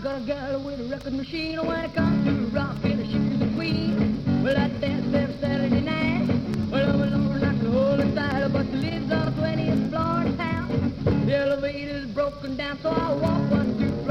got a gal with a record machine. When it comes to rockin', she's the queen. Well, I danced every Saturday night. Well, I'm alone like the whole style, but she lives on the 20th floor of town. The elevator's broken down, so I walk 1, 2,